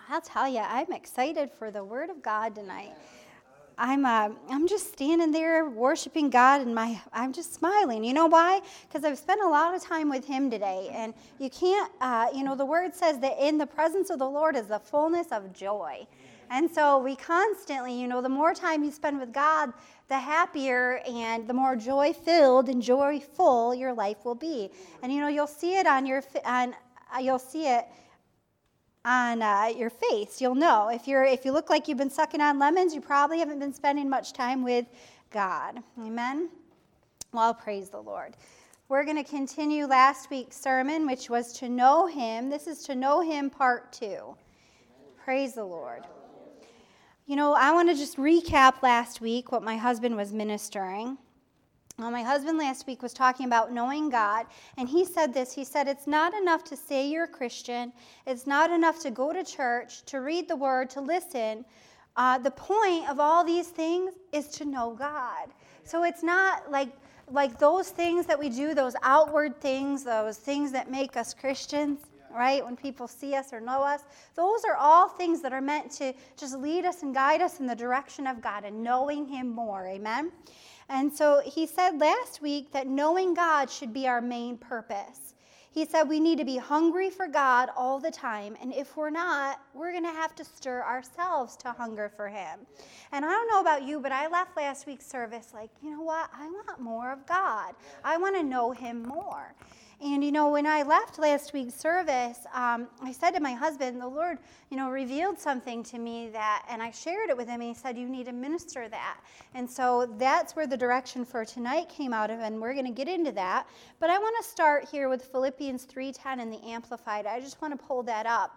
I'll tell you, I'm excited for the Word of God tonight. I'm just standing there worshiping God, and I'm just smiling. You know why? Because I've spent a lot of time with Him today, and you can't. The Word says that in the presence of the Lord is the fullness of joy, and so we constantly, the more time you spend with God, the happier and the more joy-filled and joyful your life will be. And you'll see it on your face. You'll know. If you look like you've been sucking on lemons, you probably haven't been spending much time with God. Amen? Well, praise the Lord. We're going to continue last week's sermon, which was to know Him. This is to know Him part 2. Praise the Lord. I want to just recap last week what my husband was ministering. My husband last week was talking about knowing God, and he said this. He said, it's not enough to say you're a Christian. It's not enough to go to church, to read the Word, to listen. The point of all these things is to know God. So it's not like those things that we do, those outward things, those things that make us Christians, right? When people see us or know us, those are all things that are meant to just lead us and guide us in the direction of God and knowing Him more. Amen? And so he said last week that knowing God should be our main purpose. He said we need to be hungry for God all the time, and if we're not, we're going to have to stir ourselves to hunger for Him. And I don't know about you, but I left last week's service like, you know what? I want more of God. I want to know Him more. And, when I left last week's service, I said to my husband, the Lord, revealed something to me and I shared it with him, and he said, you need to minister that. And so that's where the direction for tonight came out of, and we're going to get into that. But I want to start here with Philippians 3:10 in the Amplified. I just want to pull that up.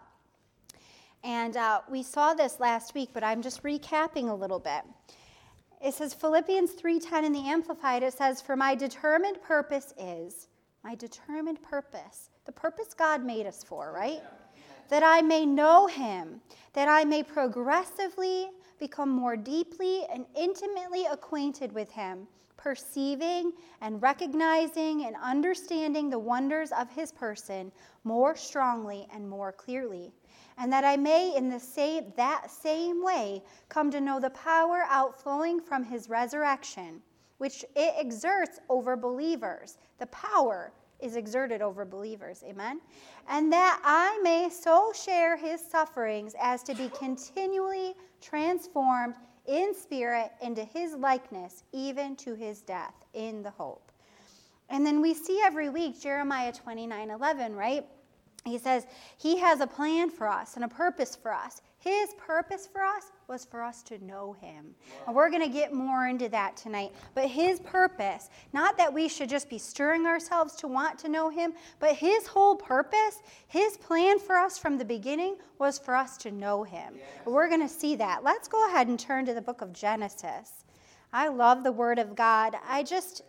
And we saw this last week, but I'm just recapping a little bit. It says, Philippians 3:10 in the Amplified, it says, for my determined purpose is... My determined purpose, the purpose God made us for, right? That I may know Him, that I may progressively become more deeply and intimately acquainted with Him, perceiving and recognizing and understanding the wonders of His person more strongly and more clearly, and that I may in that same way come to know the power outflowing from His resurrection, which it exerts over believers. The power is exerted over believers, amen? And that I may so share His sufferings as to be continually transformed in spirit into His likeness, even to His death, in the hope. And then we see every week Jeremiah 29:11, right? He says He has a plan for us and a purpose for us. His purpose for us was for us to know Him. And we're going to get more into that tonight. But His purpose, not that we should just be stirring ourselves to want to know Him, but His whole purpose, His plan for us from the beginning was for us to know Him. Yes. We're going to see that. Let's go ahead and turn to the book of Genesis. I love the Word of God. I just,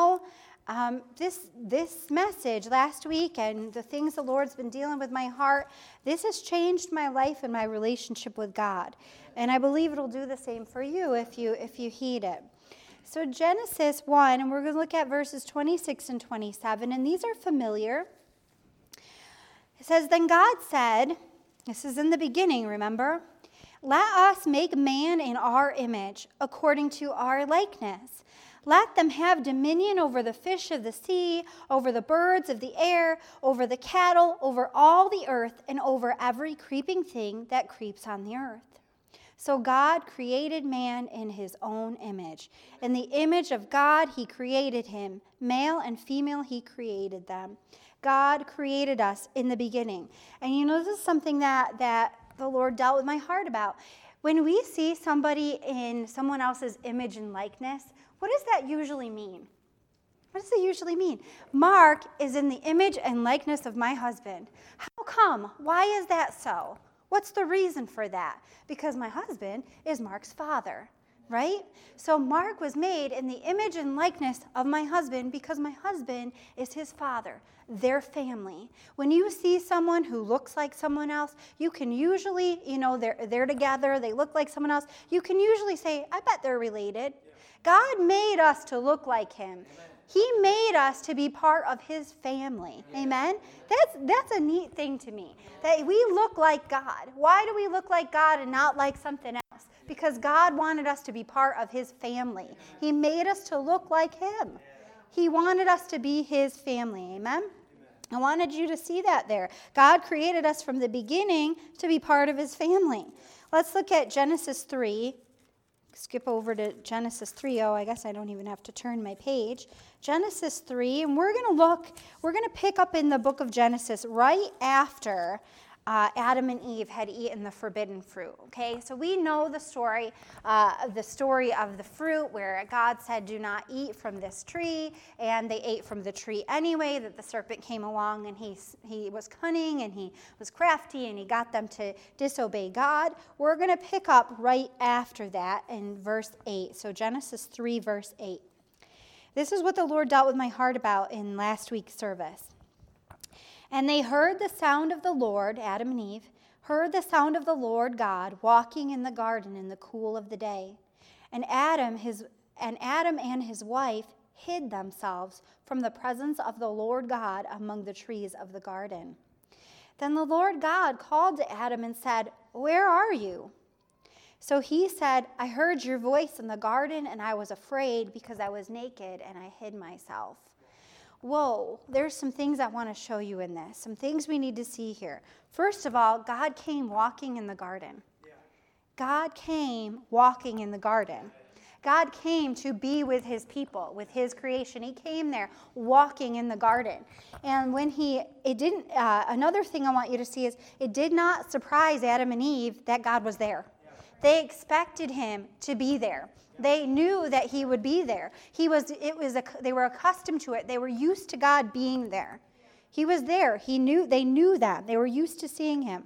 this message last week and the things the Lord's been dealing with my heart, this has changed my life and my relationship with God. And I believe it'll do the same for you if you heed it. So Genesis 1, and we're going to look at verses 26 and 27, and these are familiar. It says, then God said, this is in the beginning, remember? Let us make man in our image, according to our likeness. Let them have dominion over the fish of the sea, over the birds of the air, over the cattle, over all the earth, and over every creeping thing that creeps on the earth. So God created man in His own image. In the image of God He created him. Male and female He created them. God created us in the beginning. And this is something that the Lord dealt with my heart about. When we see somebody in someone else's image and likeness, what does that usually mean? What does it usually mean? Mark is in the image and likeness of my husband. How come? Why is that so? What's the reason for that? Because my husband is Mark's father, right? So Mark was made in the image and likeness of my husband because my husband is his father, their family. When you see someone who looks like someone else, you can usually, they're together, they look like someone else, you can usually say, I bet they're related. God made us to look like Him. He made us to be part of his family. Amen? That's a neat thing to me, that we look like God. Why do we look like God and not like something else? Because God wanted us to be part of his family. He made us to look like him. He wanted us to be his family. Amen? I wanted you to see that there. God created us from the beginning to be part of his family. Let's look at Genesis 3. Skip over to Genesis 3. Oh, I guess I don't even have to turn my page. Genesis 3, and we're going to pick up in the book of Genesis right after Adam and Eve had eaten the forbidden fruit. Okay, so we know the story of the fruit where God said, do not eat from this tree, and they ate from the tree anyway, that the serpent came along, and he was cunning, and he was crafty, and he got them to disobey God. We're going to pick up right after that in verse 8. So Genesis 3, verse 8. This is what the Lord dealt with my heart about in last week's service. And they heard the sound of the Lord, Adam and Eve, heard the sound of the Lord God walking in the garden in the cool of the day. And Adam and his wife hid themselves from the presence of the Lord God among the trees of the garden. Then the Lord God called to Adam and said, "Where are you?" So he said, "I heard your voice in the garden, and I was afraid because I was naked and I hid myself." Whoa, there's some things I want to show you in this, some things we need to see here. First of all, God came walking in the garden. God came walking in the garden. God came to be with his people, with his creation. He came there walking in the garden. And another thing I want you to see is it did not surprise Adam and Eve that God was there. They expected him to be there. They knew that he would be there. They were accustomed to it. They were used to God being there. He was there. They knew that. They were used to seeing him.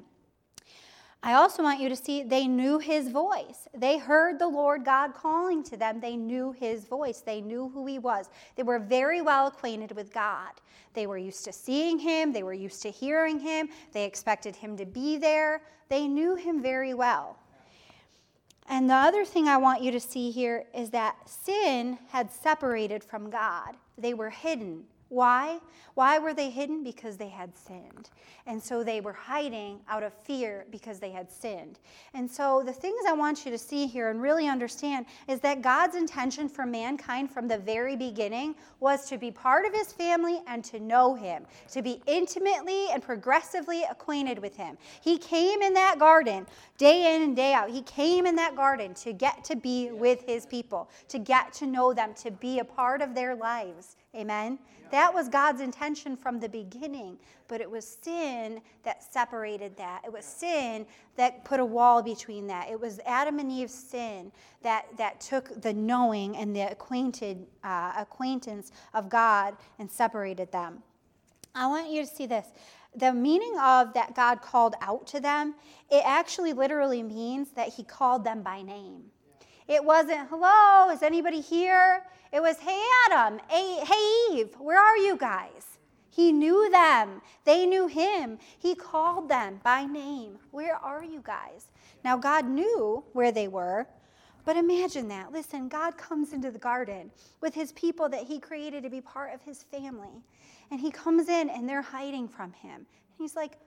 I also want you to see they knew his voice. They heard the Lord God calling to them. They knew his voice. They knew who he was. They were very well acquainted with God. They were used to seeing him. They were used to hearing him. They expected him to be there. They knew him very well. And the other thing I want you to see here is that sin had separated from God. They were hidden. Why? Why were they hidden? Because they had sinned. And so they were hiding out of fear because they had sinned. And so the things I want you to see here and really understand is that God's intention for mankind from the very beginning was to be part of his family and to know him, to be intimately and progressively acquainted with him. He came in that garden day in and day out. He came in that garden to get to be with his people, to get to know them, to be a part of their lives. Amen? That was God's intention from the beginning, but it was sin that separated that. It was sin that put a wall between that. It was Adam and Eve's sin that took the knowing and the acquaintance of God and separated them. I want you to see this. The meaning of that God called out to them, it actually literally means that he called them by name. It wasn't, "Hello, is anybody here?" It was, "Hey, Adam, hey, Eve, where are you guys?" He knew them. They knew him. He called them by name. "Where are you guys?" Now, God knew where they were, but imagine that. Listen, God comes into the garden with his people that he created to be part of his family. And he comes in, and they're hiding from him. And he's like,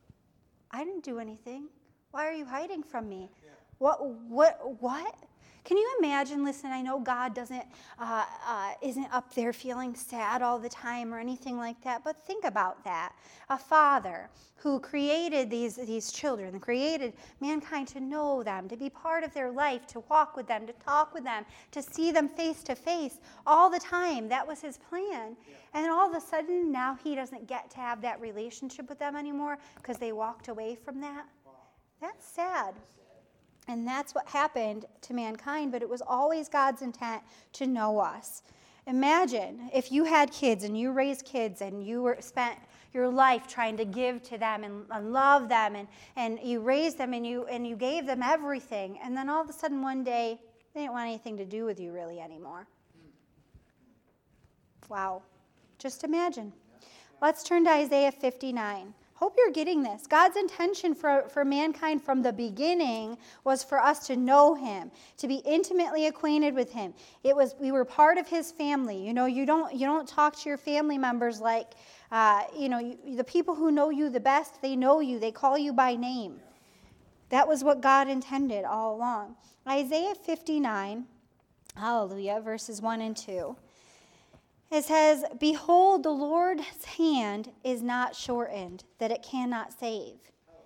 "I didn't do anything. Why are you hiding from me?" Yeah. What? Can you imagine? Listen, I know God isn't up there feeling sad all the time or anything like that, but think about that. A father who created these children, created mankind to know them, to be part of their life, to walk with them, to talk with them, to see them face to face all the time. That was his plan. Yeah. And all of a sudden, now he doesn't get to have that relationship with them anymore because they walked away from that. Wow. That's sad. And that's what happened to mankind, but it was always God's intent to know us. Imagine if you had kids and you raised kids and you spent your life trying to give to them and love them and you raised them and you gave them everything, and then all of a sudden one day they didn't want anything to do with you really anymore. Wow. Just imagine. Let's turn to Isaiah 59. Hope you're getting this. God's intention for mankind from the beginning was for us to know him, to be intimately acquainted with him. We were part of his family. You don't talk to your family members like, the people who know you the best, they know you. They call you by name. That was what God intended all along. Isaiah 59, hallelujah, verses 1 and 2. It says, "Behold, the Lord's hand is not shortened, that it cannot save,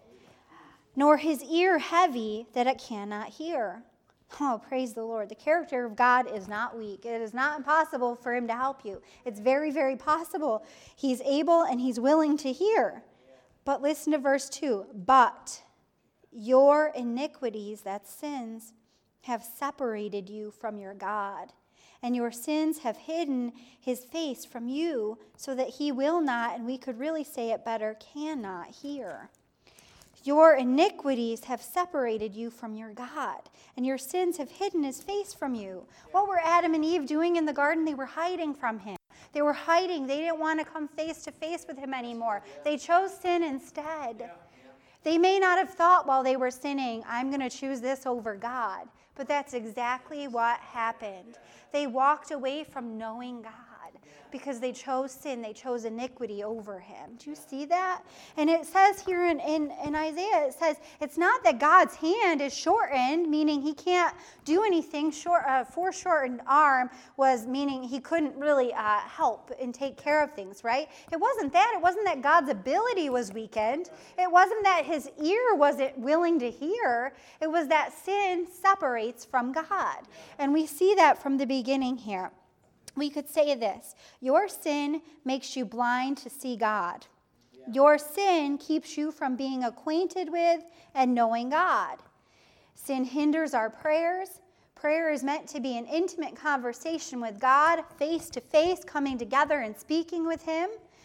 nor his ear heavy, that it cannot hear." Oh, praise the Lord. The character of God is not weak. It is not impossible for him to help you. It's very, very possible. He's able and he's willing to hear. But listen to verse 2. "But your iniquities," that's sins, "have separated you from your God. And your sins have hidden his face from you, so that he will not," and we could really say it better, "cannot hear." Your iniquities have separated you from your God, and your sins have hidden his face from you. What were Adam and Eve doing in the garden? They were hiding from him. They were hiding. They didn't want to come face to face with him anymore. They chose sin instead. They may not have thought while they were sinning, "I'm going to choose this over God." But that's exactly what happened. They walked away from knowing God because they chose sin. They chose iniquity over him. Do you see that? And it says here in Isaiah, it says, it's not that God's hand is shortened, meaning he can't do anything. Foreshortened arm was meaning he couldn't really help and take care of things, right? It wasn't that. It wasn't that God's ability was weakened. It wasn't that his ear wasn't willing to hear. It was that sin separates from God. And we see that from the beginning here. We could say this: your sin makes you blind to see God. Your sin keeps you from being acquainted with and knowing God. Sin hinders our prayers. Prayer is meant to be an intimate conversation with God, face to face, coming together and speaking with him.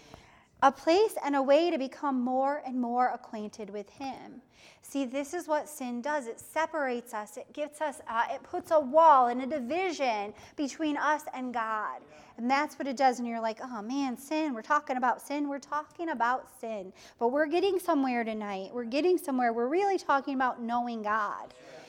A place and a way to become more and more acquainted with him. See, this is what sin does. It separates us. It gets us. It puts a wall and a division between us and God. And that's what it does. And you're like, "Oh man, sin. We're talking about sin. We're talking about sin." But we're getting somewhere tonight. We're getting somewhere. We're really talking about knowing God.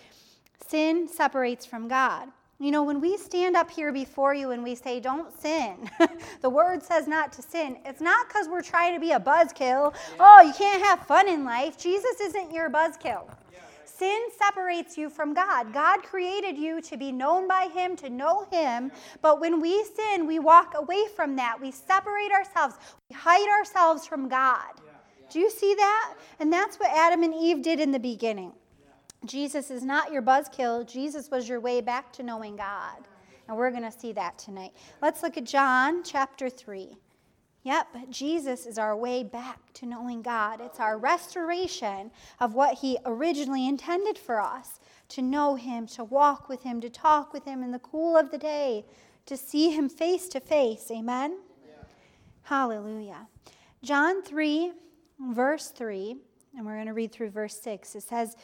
Sin separates from God. When we stand up here before you and we say, "Don't sin," the word says not to sin. It's not because we're trying to be a buzzkill. Oh, you can't have fun in life. Jesus isn't your buzzkill. Sin separates you from God. God created you to be known by him, to know him. But when we sin, we walk away from that. We separate ourselves. We hide ourselves from God. Do you see that? And that's what Adam and Eve did in the beginning. Jesus is not your buzzkill. Jesus was your way back to knowing God. And we're going to see that tonight. Let's look at John chapter 3. Yep, Jesus is our way back to knowing God. It's our restoration of what he originally intended for us. To know him, to walk with him, to talk with him in the cool of the day, to see him face to face. Amen? Yeah. Hallelujah. John 3, verse 3, and we're going to read through verse 6. It says,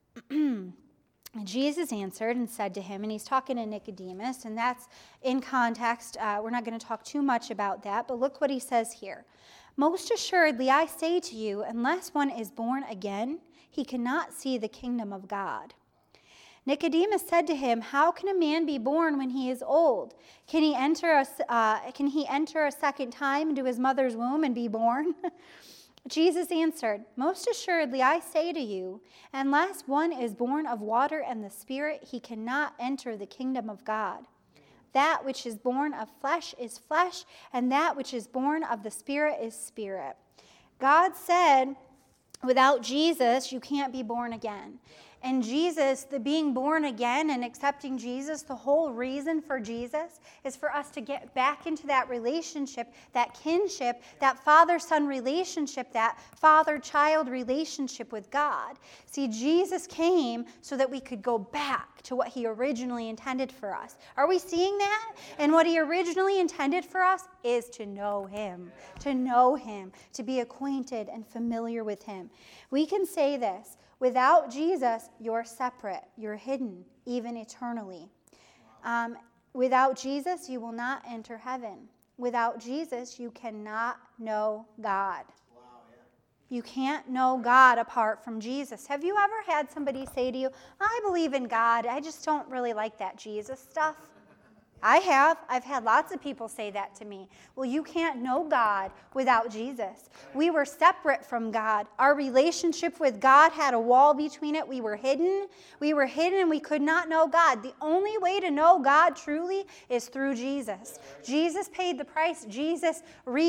Jesus answered and said to him, and he's talking to Nicodemus, and that's in context. We're not going to talk too much about that, but look what he says here. "Most assuredly, I say to you, unless one is born again, he cannot see the kingdom of God." Nicodemus said to him, "How can a man be born when he is old? Can he enter a second time into his mother's womb and be born?" Jesus answered, "Most assuredly, I say to you, unless one is born of water and the Spirit, he cannot enter the kingdom of God. That which is born of flesh is flesh, and that which is born of the Spirit is spirit." God said, without Jesus, you can't be born again. And Jesus, the being born again and accepting Jesus, the whole reason for Jesus is for us to get back into that relationship, that kinship, that father-son relationship, that father-child relationship with God. See, Jesus came so that we could go back to what he originally intended for us. Are we seeing that? And what he originally intended for us is to know him, to be acquainted and familiar with him. We can say this: without Jesus, you're separate, you're hidden, even eternally. Without Jesus, you will not enter heaven. Without Jesus, you cannot know God. You can't know God apart from Jesus. Have you ever had somebody say to you, I believe in God, I just don't really like that Jesus stuff? I have. I've had lots of people say that to me. Well, you can't know God without Jesus. We were separate from God. Our relationship with God had a wall between it. We were hidden. And we could not know God. The only way to know God truly is through Jesus. Jesus paid the price. Jesus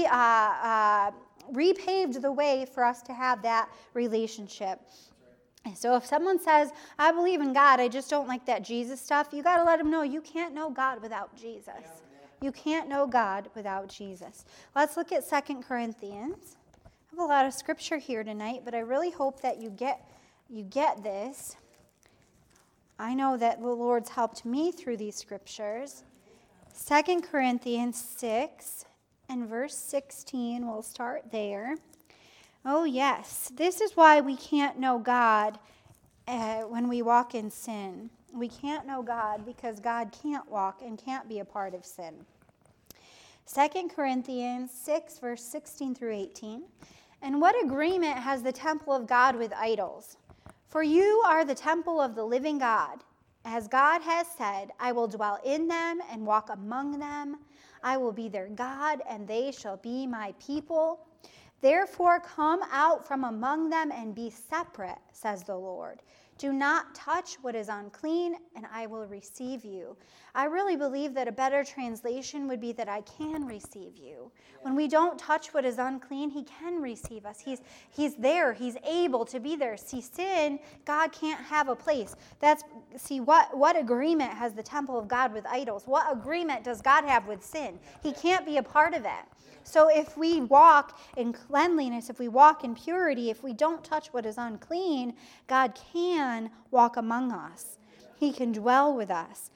repaved the way for us to have that relationship. So if someone says, I believe in God, I just don't like that Jesus stuff, you got to let them know you can't know God without Jesus. You can't know God without Jesus. Let's look at 2 Corinthians. I have a lot of scripture here tonight, but I really hope that you get this. I know that the Lord's helped me through these scriptures. 2 Corinthians 6 and verse 16, we'll start there. Oh, yes. This is why we can't know God when we walk in sin. We can't know God because God can't walk and can't be a part of sin. 2 Corinthians 6, verse 16 through 18. And what agreement has the temple of God with idols? For you are the temple of the living God. As God has said, I will dwell in them and walk among them. I will be their God, and they shall be my people. Therefore, come out from among them and be separate, says the Lord. Do not touch what is unclean, and I will receive you. I really believe that a better translation would be that I can receive you. When we don't touch what is unclean, he can receive us. He's there. He's able to be there. See, sin, God can't have a place. What agreement has the temple of God with idols? What agreement does God have with sin? He can't be a part of it. So if we walk in cleanliness, if we walk in purity, if we don't touch what is unclean, God can walk among us. He can dwell with us.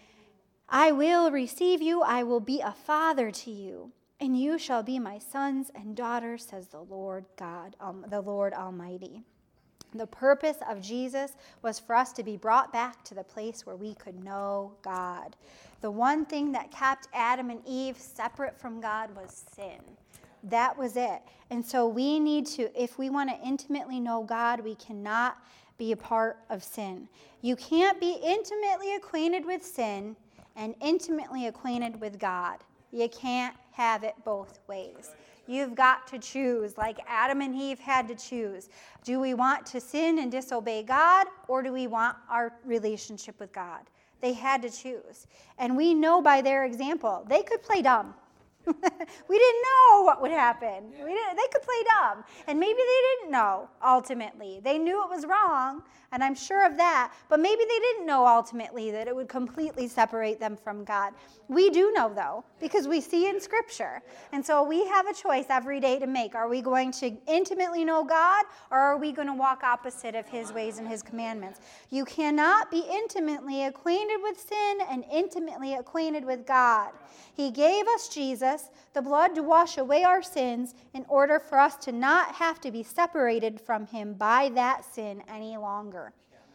I will receive you. I will be a father to you, and you shall be my sons and daughters, says the Lord God, the Lord Almighty. The purpose of Jesus was for us to be brought back to the place where we could know God. The one thing that kept Adam and Eve separate from God was sin. That was it. And so we need to, if we want to intimately know God, we cannot be a part of sin. You can't be intimately acquainted with sin and intimately acquainted with God. You can't have it both ways. You've got to choose, like Adam and Eve had to choose. Do we want to sin and disobey God, or do we want our relationship with God? They had to choose. And we know by their example, they could play dumb. We didn't know what would happen. They could play dumb. And maybe they didn't know, ultimately. They knew it was wrong, and I'm sure of that. But maybe they didn't know, ultimately, that it would completely separate them from God. We do know, though, because we see in Scripture. And so we have a choice every day to make. Are we going to intimately know God, or are we going to walk opposite of his ways and his commandments? You cannot be intimately acquainted with sin and intimately acquainted with God. He gave us Jesus, the blood to wash away our sins, in order for us to not have to be separated from him by that sin any longer.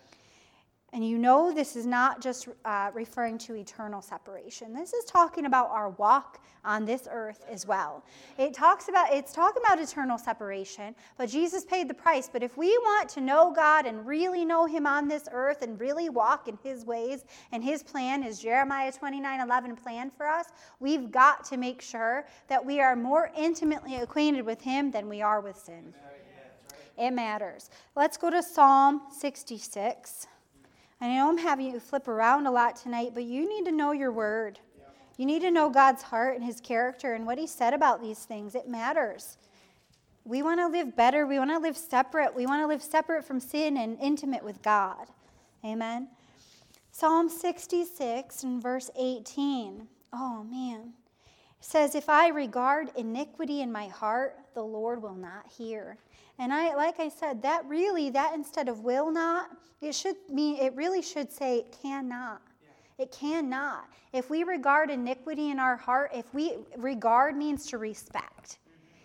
And you know this is not just referring to eternal separation. This is talking about our walk on this earth as well. It's talking about eternal separation, but Jesus paid the price. But if we want to know God and really know him on this earth and really walk in his ways and his plan, his Jeremiah 29:11 plan for us, we've got to make sure that we are more intimately acquainted with him than we are with sin. It matters. Let's go to Psalm 66. I know I'm having you flip around a lot tonight, but you need to know your word. You need to know God's heart and his character and what he said about these things. It matters. We want to live better. We want to live separate. We want to live separate from sin and intimate with God. Amen. Psalm 66 and verse 18. Oh, man. It says, if I regard iniquity in my heart, the Lord will not hear. And like I said, that instead of will not, it really should say cannot. It cannot. If we regard iniquity in our heart, regard means to respect.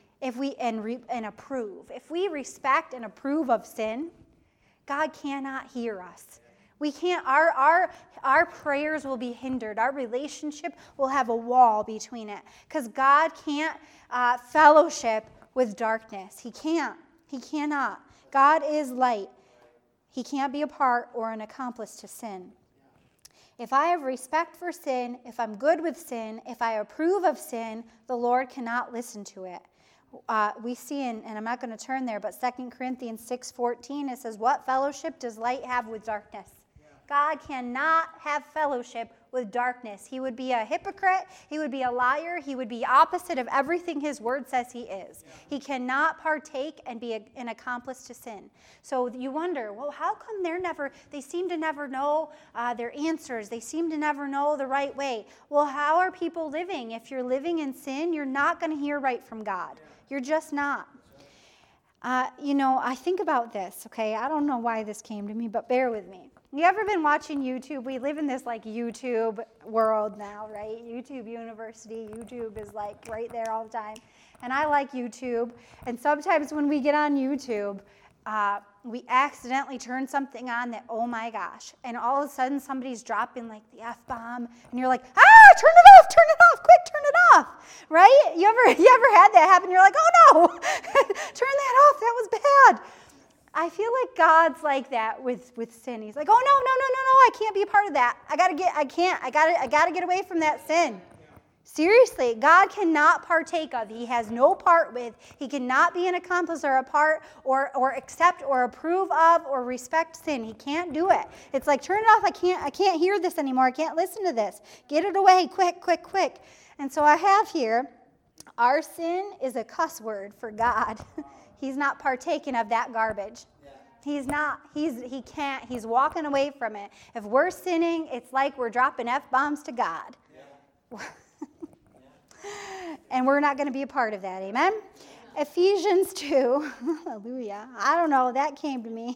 And approve. If we respect and approve of sin, God cannot hear us. We can't, our prayers will be hindered. Our relationship will have a wall between it. Because God can't fellowship with darkness. He can't. He cannot. God is light. He can't be a part or an accomplice to sin. If I have respect for sin, if I'm good with sin, if I approve of sin, the Lord cannot listen to it. We see and I'm not going to turn there, but 2 Corinthians 6:14, it says, what fellowship does light have with darkness? God cannot have fellowship with darkness. He would be a hypocrite. He would be a liar. He would be opposite of everything his word says he is. He cannot partake and be an accomplice to sin. So you wonder, well, how come they seem to never know their answers. They seem to never know the right way. Well, how are people living? If you're living in sin, you're not going to hear right from God. You're just not. I think about this, okay? I don't know why this came to me, but bear with me. You ever been watching YouTube? We live in this YouTube world now, right? YouTube University. YouTube is right there all the time. And I like YouTube. And sometimes when we get on YouTube, we accidentally turn something on that, oh my gosh. And all of a sudden somebody's dropping the F-bomb. And you're like, turn it off, quick, turn it off. Right? You ever had that happen? You're like, oh no, turn that off, that was bad. I feel like God's like that with sin. He's like, oh no, I can't be a part of that. I gotta get away from that sin. Seriously, God cannot partake of. He has no part with. He cannot be an accomplice or a part or accept or approve of or respect sin. He can't do it. It's like, turn it off. I can't hear this anymore. I can't listen to this. Get it away, quick. And so I have here, our sin is a cuss word for God. He's not partaking of that garbage. He's not. He can't. He's walking away from it. If we're sinning, it's like we're dropping F-bombs to God. And we're not going to be a part of that. Amen? Ephesians 2. Hallelujah. I don't know. That came to me.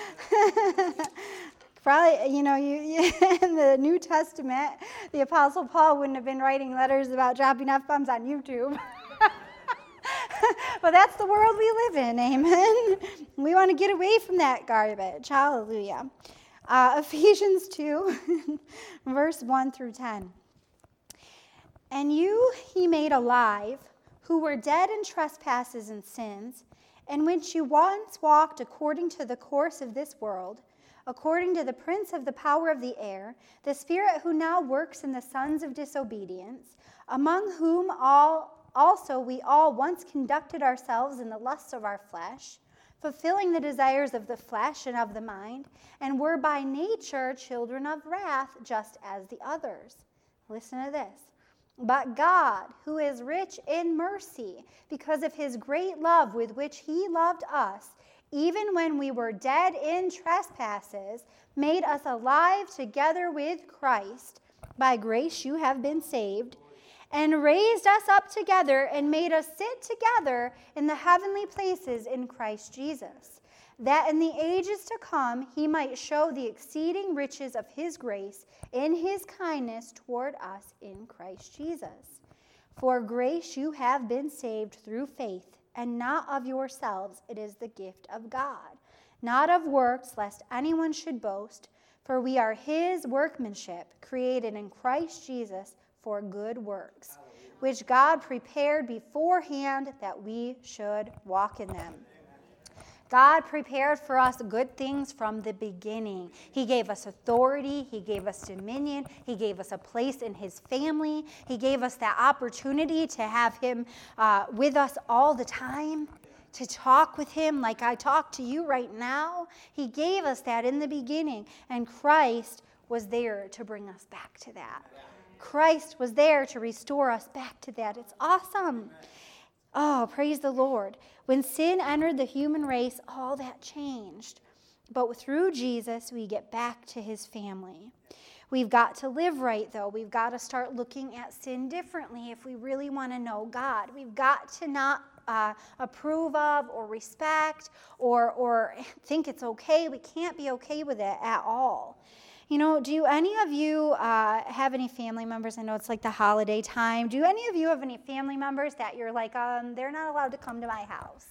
Probably, in the New Testament, the Apostle Paul wouldn't have been writing letters about dropping F-bombs on YouTube. But that's the world we live in, amen? We want to get away from that garbage. Hallelujah. Ephesians 2, verse 1 through 10. And you he made alive, who were dead in trespasses and sins, in which you once walked according to the course of this world, according to the prince of the power of the air, the spirit who now works in the sons of disobedience, among whom also we all once conducted ourselves in the lusts of our flesh, fulfilling the desires of the flesh and of the mind, and were by nature children of wrath, just as the others. Listen to this. But God, who is rich in mercy, because of his great love with which he loved us, even when we were dead in trespasses, made us alive together with Christ. By grace you have been saved, and raised us up together and made us sit together in the heavenly places in Christ Jesus, that in the ages to come he might show the exceeding riches of his grace in his kindness toward us in Christ Jesus. For grace you have been saved through faith, and not of yourselves, it is the gift of God, not of works, lest anyone should boast, for we are his workmanship, created in Christ Jesus for good works, which God prepared beforehand that we should walk in them. God prepared for us good things from the beginning. He gave us authority. He gave us dominion. He gave us a place in his family. He gave us that opportunity to have him with us all the time, to talk with him like I talk to you right now. He gave us that in the beginning, and Christ was there to bring us back to that. Christ was there to restore us back to that. It's awesome. Oh, praise the Lord. When sin entered the human race, all that changed. But through Jesus, we get back to his family. We've got to live right, though. We've got to start looking at sin differently if we really want to know God. We've got to not approve of or respect or think it's okay. We can't be okay with it at all. Do any of you have any family members? I know it's like the holiday time. Do any of you have any family members that you're like, they're not allowed to come to my house?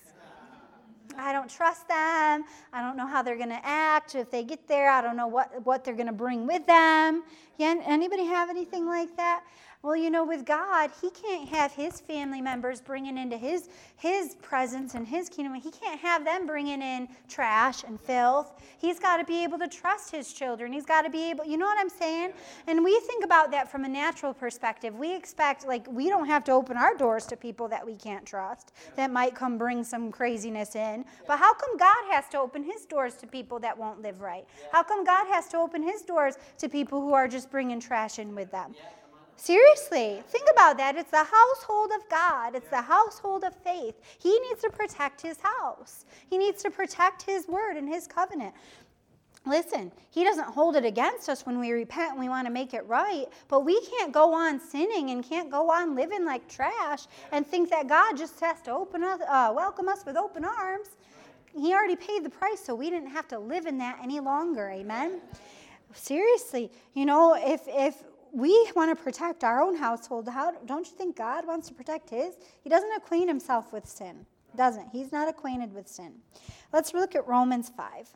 I don't trust them. I don't know how they're going to act. If they get there, I don't know what they're going to bring with them. Yeah, anybody have anything like that? Well, with God, he can't have his family members bringing into his presence and his kingdom. He can't have them bringing in trash and filth. He's got to be able to trust his children. He's got to be able, you know what I'm saying? And we think about that from a natural perspective. We expect, we don't have to open our doors to people that we can't trust, that might come bring some craziness in. But how come God has to open his doors to people that won't live right? How come God has to open his doors to people who are just bringing trash in with them? Seriously, think about that. It's the household of God. It's the household of faith. He needs to protect his house. He needs to protect his word and his covenant. Listen, he doesn't hold it against us when we repent and we want to make it right, but we can't go on sinning and can't go on living like trash and think that God just has to welcome us with open arms. He already paid the price, so we didn't have to live in that any longer. Amen? Seriously, if we want to protect our own household, don't you think God wants to protect his? He doesn't acquaint himself with sin. Doesn't. He's not acquainted with sin. Let's look at Romans 5.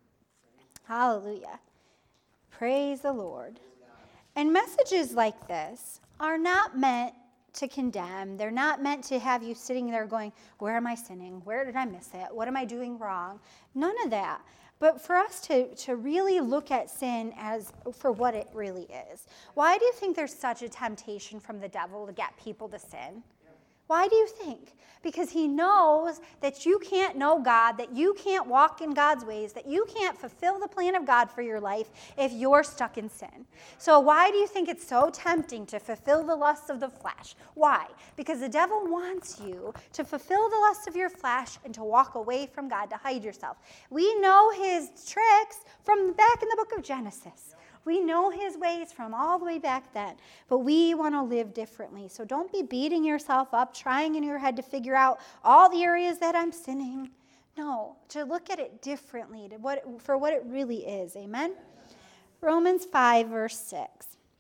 Hallelujah. Praise the Lord. And messages like this are not meant to condemn. They're not meant to have you sitting there going, where am I sinning? Where did I miss it? What am I doing wrong? None of that. But for us to really look at sin as for what it really is. Why do you think there's such a temptation from the devil to get people to sin? Why do you think? Because he knows that you can't know God, that you can't walk in God's ways, that you can't fulfill the plan of God for your life if you're stuck in sin. So why do you think it's so tempting to fulfill the lusts of the flesh? Why? Because the devil wants you to fulfill the lusts of your flesh and to walk away from God, to hide yourself. We know his tricks from back in the book of Genesis. We know his ways from all the way back then, but we want to live differently. So don't be beating yourself up, trying in your head to figure out all the areas that I'm sinning. No, to look at it differently, for what it really is. Amen? Romans 5, verse 6.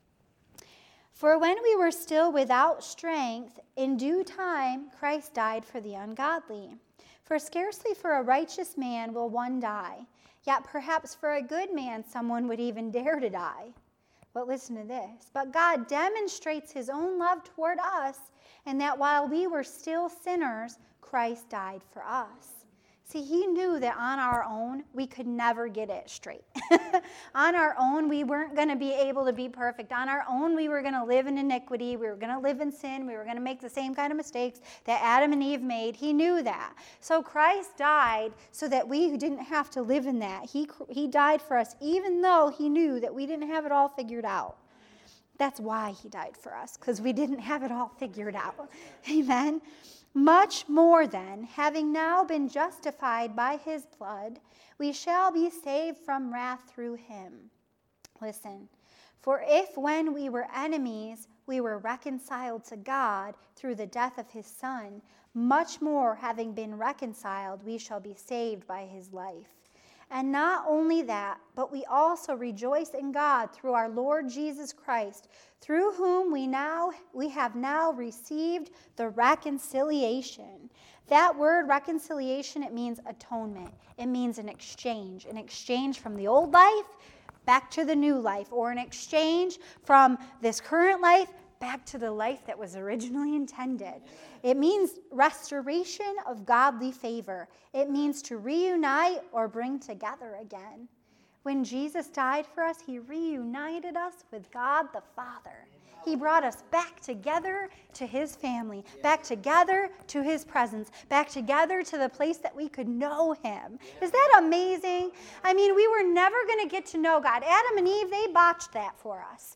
For when we were still without strength, in due time Christ died for the ungodly. For scarcely for a righteous man will one die. Yet perhaps for a good man someone would even dare to die. But listen to this. But God demonstrates his own love toward us, in that while we were still sinners, Christ died for us. See, he knew that on our own, we could never get it straight. On our own, we weren't going to be able to be perfect. On our own, we were going to live in iniquity. We were going to live in sin. We were going to make the same kind of mistakes that Adam and Eve made. He knew that. So Christ died so that we didn't have to live in that. He died for us, even though he knew that we didn't have it all figured out. That's why he died for us, because we didn't have it all figured out. Amen? Much more then, having now been justified by his blood, we shall be saved from wrath through him. Listen, for if when we were enemies, we were reconciled to God through the death of his Son, much more having been reconciled, we shall be saved by his life. And not only that, but we also rejoice in God through our Lord Jesus Christ, through whom we have now received the reconciliation. That word reconciliation, it means atonement. It means an exchange from the old life back to the new life, or an exchange from this current life back to the life that was originally intended. It means restoration of godly favor. It means to reunite or bring together again. When Jesus died for us, he reunited us with God the Father. He brought us back together to his family, back together to his presence, back together to the place that we could know him. Is that amazing? I mean, we were never going to get to know God. Adam and Eve, they botched that for us.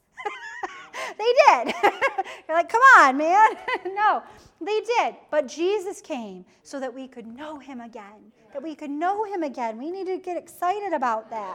They did. You're like, come on, man. No, they did. But Jesus came so that we could know him again. That we could know him again. We need to get excited about that.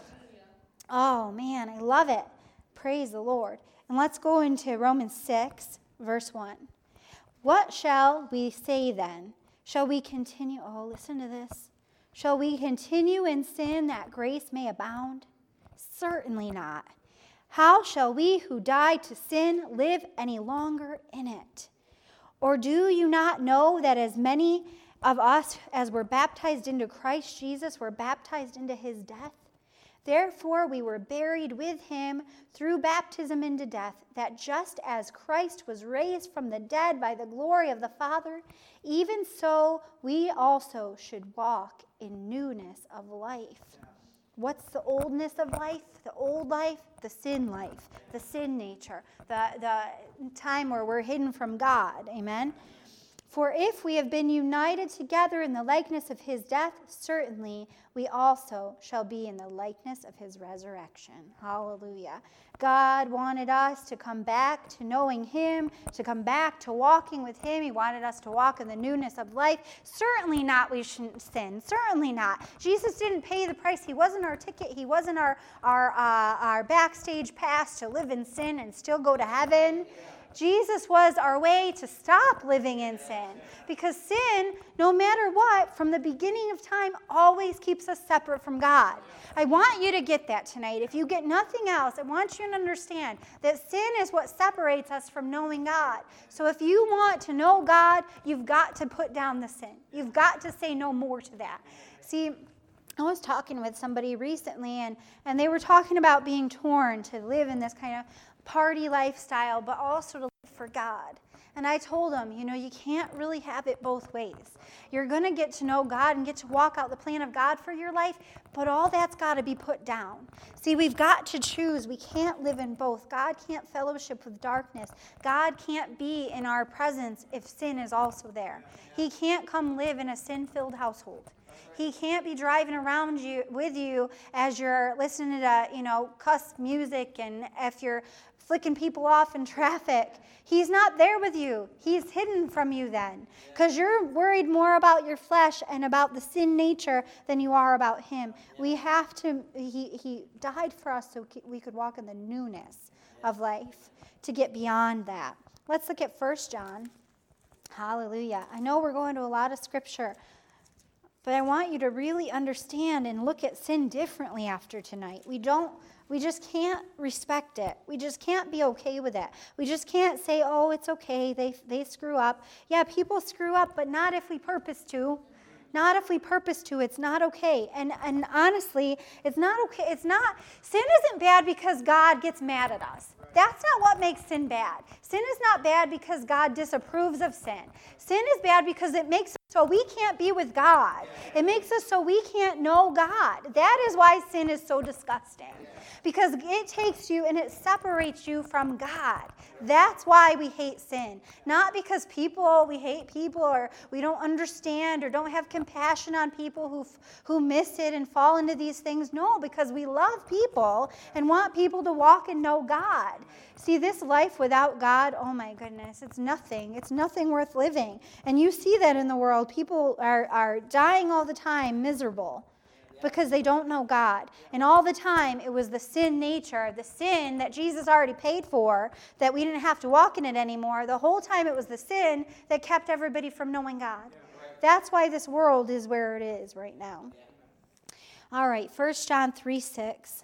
Oh, man, I love it. Praise the Lord. And let's go into Romans 6, verse 1. What shall we say then? Shall we continue? Oh, listen to this. Shall we continue in sin that grace may abound? Certainly not. How shall we who died to sin live any longer in it? Or do you not know that as many of us as were baptized into Christ Jesus were baptized into his death? Therefore, we were buried with him through baptism into death, that just as Christ was raised from the dead by the glory of the Father, even so we also should walk in newness of life. What's the oldness of life? The old life, the sin life, the sin nature, the time where we're hidden from God. Amen? For if we have been united together in the likeness of his death, certainly we also shall be in the likeness of his resurrection. Hallelujah. God wanted us to come back to knowing him, to come back to walking with him. He wanted us to walk in the newness of life. Certainly not we shouldn't sin. Certainly not. Jesus didn't pay the price. He wasn't our ticket. He wasn't our backstage pass to live in sin and still go to heaven. Jesus was our way to stop living in sin, because sin, no matter what, from the beginning of time, always keeps us separate from God. I want you to get that tonight. If you get nothing else, I want you to understand that sin is what separates us from knowing God. So if you want to know God, you've got to put down the sin. You've got to say no more to that. See, I was talking with somebody recently, and they were talking about being torn to live in this kind of party lifestyle, but also to live for God. And I told them, you can't really have it both ways. You're going to get to know God and get to walk out the plan of God for your life, but all that's got to be put down. See, we've got to choose. We can't live in both. God can't fellowship with darkness. God can't be in our presence if sin is also there. He can't come live in a sin-filled household. He can't be driving around with you as you're listening to, cuss music, and if you're flicking people off in traffic. He's not there with you. He's hidden from you then, because you're worried more about your flesh and about the sin nature than you are about him. We have to, he died for us so we could walk in the newness of life to get beyond that. Let's look at 1 John. Hallelujah. I know we're going to a lot of scripture, but I want you to really understand and look at sin differently after tonight. We just can't respect it. We just can't be okay with it. We just can't say, oh, it's okay, they screw up. Yeah, people screw up, but not if we purpose to. Not if we purpose to. It's not okay. And honestly, it's not okay. Sin isn't bad because God gets mad at us. That's not what makes sin bad. Sin is not bad because God disapproves of sin. Sin is bad because it makes us so we can't be with God. It makes us so we can't know God. That is why sin is so disgusting. Because it takes you and it separates you from God. That's why we hate sin. Not because we hate people, or we don't understand or don't have compassion on people who miss it and fall into these things. No, because we love people and want people to walk and know God. See, this life without God, oh my goodness, it's nothing. It's nothing worth living. And you see that in the world. People are dying all the time, miserable, because they don't know God. And all the time, it was the sin nature, the sin that Jesus already paid for, that we didn't have to walk in it anymore. The whole time, it was the sin that kept everybody from knowing God. That's why this world is where it is right now. All right, 1 John 3:6.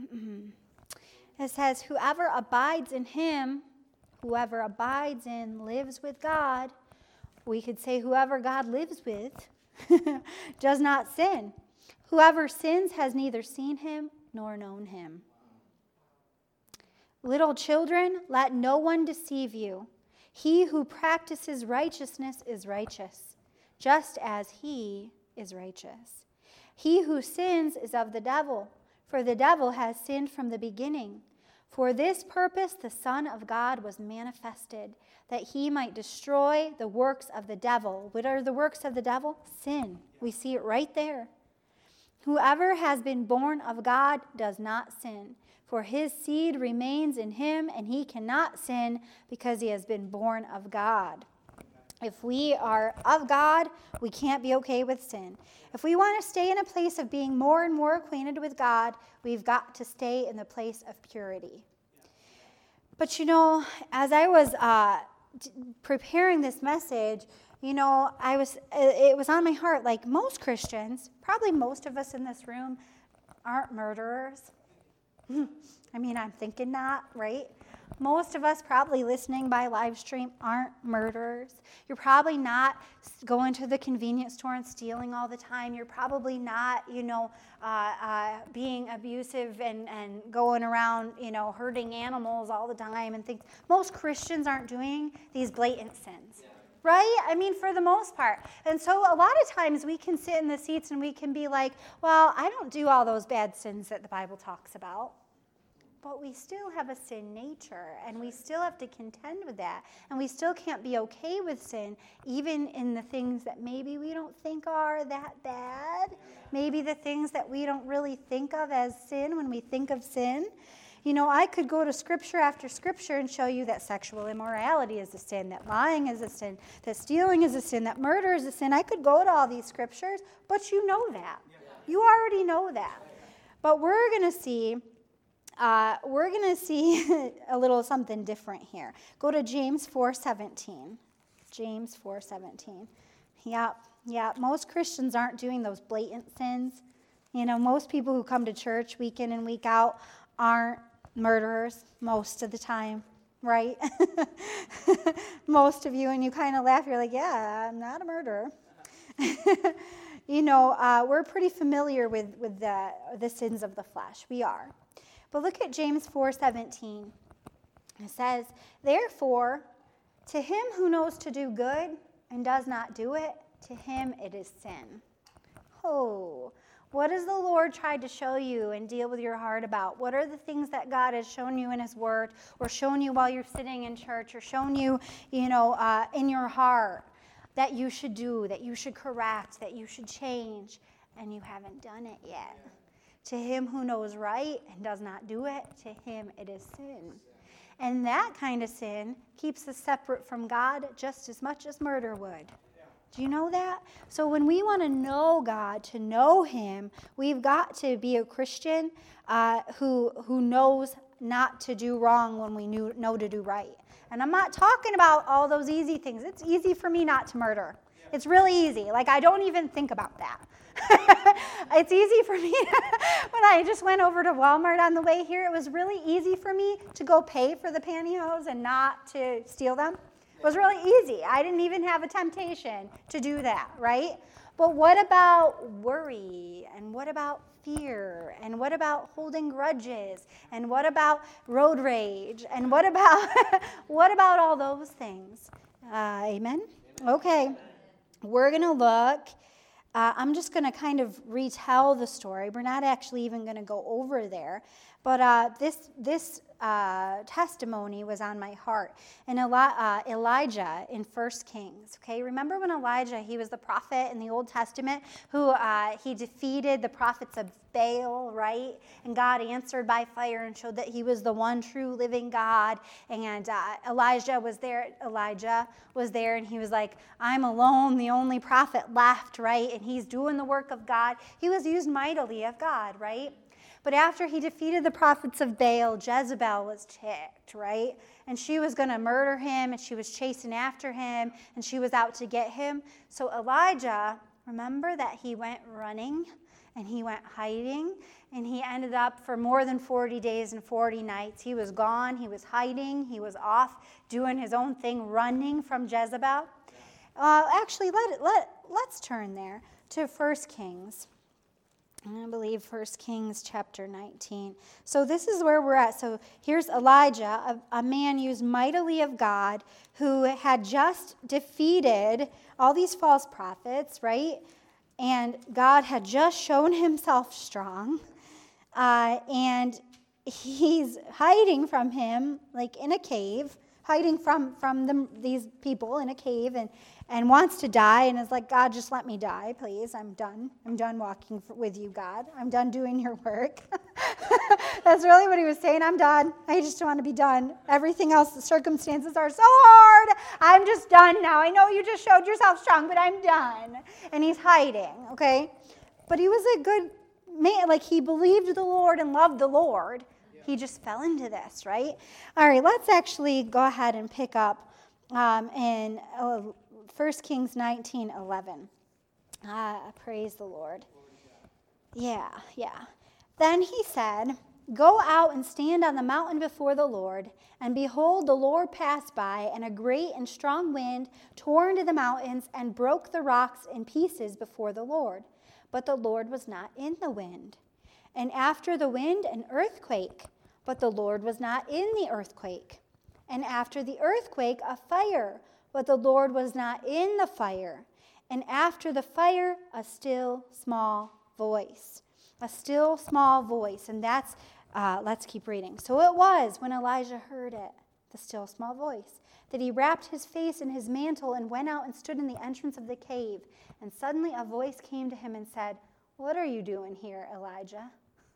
It says, whoever abides in him, whoever abides in, lives with God. We could say whoever God lives with does not sin. Whoever sins has neither seen him nor known him. Little children, let no one deceive you. He who practices righteousness is righteous, just as he is righteous. He who sins is of the devil, for the devil has sinned from the beginning. For this purpose the Son of God was manifested, that he might destroy the works of the devil. What are the works of the devil? Sin. We see it right there. Whoever has been born of God does not sin, for his seed remains in him, and he cannot sin because he has been born of God. If we are of God, we can't be okay with sin. If we want to stay in a place of being more and more acquainted with God, we've got to stay in the place of purity. But as I was preparing this message, it was on my heart, like most Christians, probably most of us in this room aren't murderers. I mean, I'm thinking not, right? Most of us probably listening by live stream aren't murderers. You're probably not going to the convenience store and stealing all the time. You're probably not, being abusive and going around, hurting animals all the time and things. Most Christians aren't doing these blatant sins. Right? I mean, for the most part. And so a lot of times we can sit in the seats and we can be like, well, I don't do all those bad sins that the Bible talks about. But we still have a sin nature, and we still have to contend with that. And we still can't be okay with sin, even in the things that maybe we don't think are that bad. Maybe the things that we don't really think of as sin when we think of sin. I could go to scripture after scripture and show you that sexual immorality is a sin, that lying is a sin, that stealing is a sin, that murder is a sin. I could go to all these scriptures, but you know that. You already know that. But we're going to see a little something different here. Go to James 4:17. James 4:17. Yeah. Most Christians aren't doing those blatant sins. Most people who come to church week in and week out aren't murderers most of the time, right? Most of you, and you kind of laugh. You're like, yeah, I'm not a murderer. We're pretty familiar with the sins of the flesh. We are. But look at James 4:17. It says, therefore, to him who knows to do good and does not do it, to him it is sin. Oh, what has the Lord tried to show you and deal with your heart about? What are the things that God has shown you in his word, or shown you while you're sitting in church, or shown you, in your heart that you should do, that you should correct, that you should change, and you haven't done it yet? To him who knows right and does not do it, to him it is sin. And that kind of sin keeps us separate from God just as much as murder would. Do you know that? So when we want to know God, to know him, we've got to be a Christian who knows not to do wrong when we know to do right. And I'm not talking about all those easy things. It's easy for me not to murder. It's really easy. Like, I don't even think about that. It's easy for me. When I just went over to Walmart on the way here, it was really easy for me to go pay for the pantyhose and not to steal them. It was really easy. I didn't even have a temptation to do that, right? But what about worry? And what about fear? And what about holding grudges? And what about road rage? And what about all those things? Amen? Okay. We're going to look. I'm just going to kind of retell the story. We're not actually even going to go over there. But this testimony was on my heart. And Elijah in 1 Kings, okay? Remember when Elijah, he was the prophet in the Old Testament who he defeated the prophets of Baal, right? And God answered by fire and showed that he was the one true living God. And Elijah was there, and he was like, I'm alone, the only prophet left, right? And he's doing the work of God. He was used mightily of God, right? But after he defeated the prophets of Baal, Jezebel was ticked, right? And she was going to murder him, and she was chasing after him, and she was out to get him. So Elijah, remember that he went running, and he went hiding, and he ended up for more than 40 days and 40 nights. He was gone, he was hiding, he was off doing his own thing, running from Jezebel. Actually, let's turn there to 1 Kings. I believe 1 Kings chapter 19. So this is where we're at. So here's Elijah, a man used mightily of God, who had just defeated all these false prophets, right? And God had just shown himself strong. And he's hiding from him, like in a cave, hiding from these people in a cave, and wants to die, and is like, God, just let me die, please. I'm done. I'm done walking with you, God. I'm done doing your work. That's really what he was saying. I'm done. I just want to be done. Everything else, the circumstances are so hard. I'm just done now. I know you just showed yourself strong, but I'm done. And he's hiding, okay? But he was a good man. Like, he believed the Lord and loved the Lord. He just fell into this, right? All right, let's actually go ahead and pick up in 1 Kings 19:11. Praise the Lord. Yeah. Then he said, Go out and stand on the mountain before the Lord. And behold, the Lord passed by, and a great and strong wind tore into the mountains and broke the rocks in pieces before the Lord. But the Lord was not in the wind. And after the wind, an earthquake. But the Lord was not in the earthquake. And after the earthquake, a fire. But the Lord was not in the fire. And after the fire, a still small voice. A still small voice. And that's, let's keep reading. So it was when Elijah heard it, the still small voice, that he wrapped his face in his mantle and went out and stood in the entrance of the cave. And suddenly a voice came to him and said, "What are you doing here, Elijah?"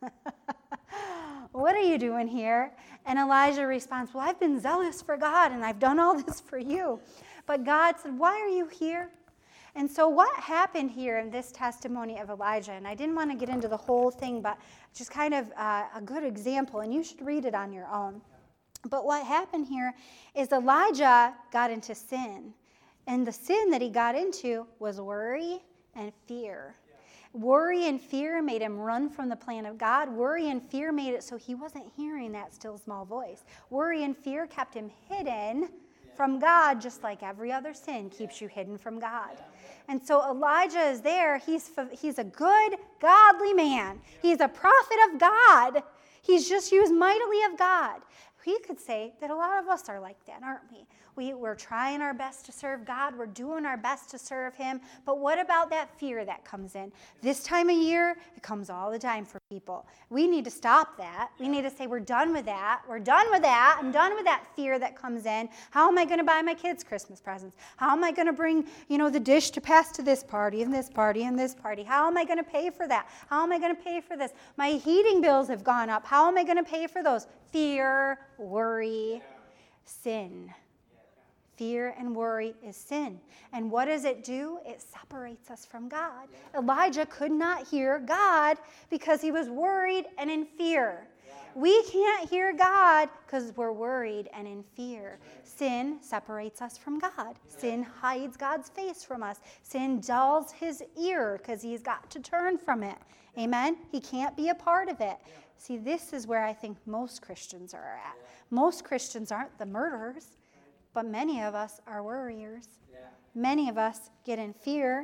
What are you doing here? And Elijah responds, "Well, I've been zealous for God, and I've done all this for you." But God said, "Why are you here?" And so what happened here in this testimony of Elijah, and I didn't want to get into the whole thing, but just kind of a good example, and you should read it on your own. But what happened here is Elijah got into sin, and the sin that he got into was worry and fear. Worry and fear made him run from the plan of God. Worry and fear made it so he wasn't hearing that still small voice. Worry and fear kept him hidden from God, just like every other sin keeps you hidden from God. And so Elijah is there. He's a good, godly man. He's a prophet of God. He's just used mightily of God. We could say that a lot of us are like that, aren't we? We're trying our best to serve God. We're doing our best to serve Him. But what about that fear that comes in? This time of year, it comes all the time for people. We need to stop that. We need to say, we're done with that. We're done with that. I'm done with that fear that comes in. How am I going to buy my kids Christmas presents? How am I going to bring, the dish to pass to this party and this party and this party? How am I going to pay for that? How am I going to pay for this? My heating bills have gone up. How am I going to pay for those? Fear, worry, sin. Fear and worry is sin. And what does it do? It separates us from God. Elijah could not hear God because he was worried and in fear. We can't hear God because we're worried and in fear. Sin separates us from God. Sin hides God's face from us. Sin dulls his ear because he's got to turn from it. Amen? He can't be a part of it. See, this is where I think most Christians are at. Most Christians aren't the murderers. But many of us are worriers. Many of us get in fear.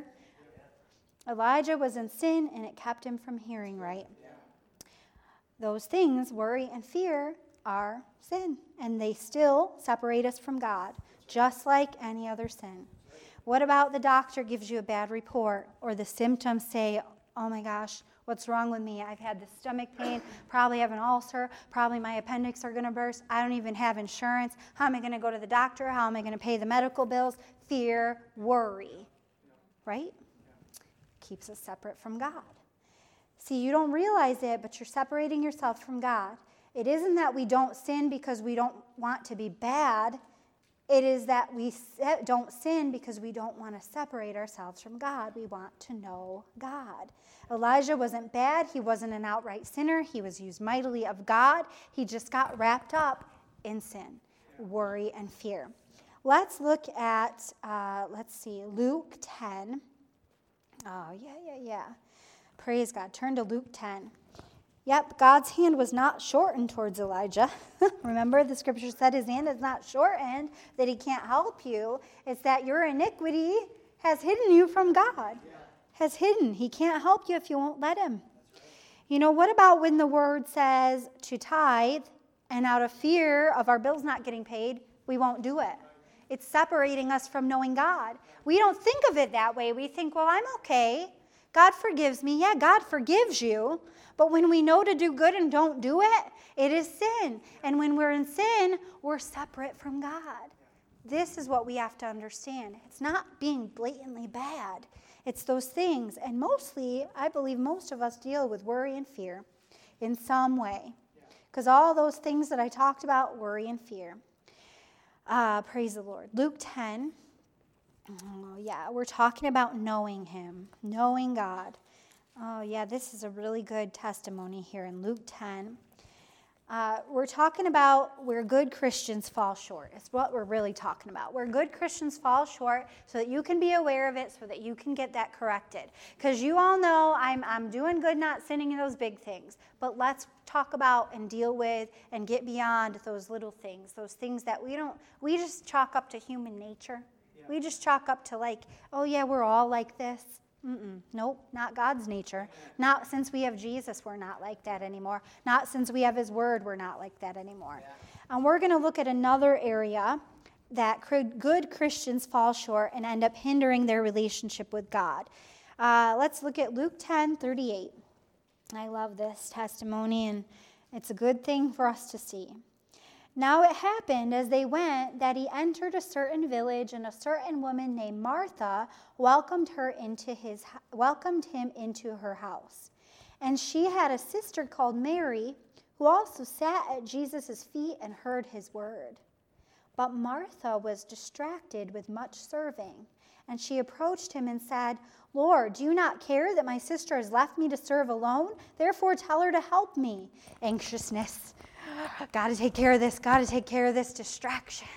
Elijah was in sin, and it kept him from hearing right. Those things, worry and fear, are sin, and they still separate us from God, just like any other sin. What about the doctor gives you a bad report, or the symptoms say, "Oh my gosh, what's wrong with me? I've had this stomach pain, probably have an ulcer, probably my appendix are going to burst. I don't even have insurance. How am I going to go to the doctor? How am I going to pay the medical bills?" Fear, worry, right? Keeps us separate from God. See, you don't realize it, but you're separating yourself from God. It isn't that we don't sin because we don't want to be bad. It is that we don't sin because we don't want to separate ourselves from God. We want to know God. Elijah wasn't bad. He wasn't an outright sinner. He was used mightily of God. He just got wrapped up in sin, worry, and fear. Let's look at, Luke 10. Oh, yeah. Praise God. Turn to Luke 10. Yep, God's hand was not shortened towards Elijah. Remember, the scripture said his hand is not shortened, that he can't help you. It's that your iniquity has hidden you from God. Has hidden. He can't help you if you won't let him. What about when the word says to tithe, and out of fear of our bills not getting paid, we won't do it? It's separating us from knowing God. We don't think of it that way. We think, well, I'm okay. God forgives me. Yeah, God forgives you. But when we know to do good and don't do it, it is sin. And when we're in sin, we're separate from God. This is what we have to understand. It's not being blatantly bad. It's those things. And mostly, I believe most of us deal with worry and fear in some way. Because all those things that I talked about, worry and fear. Praise the Lord. Luke 10. Oh, yeah, we're talking about knowing him, knowing God. Oh, yeah, this is a really good testimony here in Luke 10. We're talking about where good Christians fall short. It's what we're really talking about. Where good Christians fall short so that you can be aware of it, so that you can get that corrected. Because you all know I'm doing good, not sinning in those big things. But let's talk about and deal with and get beyond those little things, those things that we just chalk up to human nature. Yeah. We just chalk up to like, oh yeah, we're all like this. Nope, not God's nature. Not since we have Jesus, we're not like that anymore. Not since we have his word, we're not like that anymore. Yeah. And we're going to look at another area that good Christians fall short and end up hindering their relationship with God. Let's look at Luke 10:38. I love this testimony, and it's a good thing for us to see. Now it happened as they went that he entered a certain village, and a certain woman named Martha welcomed him into her house. And she had a sister called Mary, who also sat at Jesus' feet and heard his word. But Martha was distracted with much serving, and she approached him and said, Lord, do you not care that my sister has left me to serve alone? Therefore tell her to help me. Anxiousness. Got to take care of this distraction.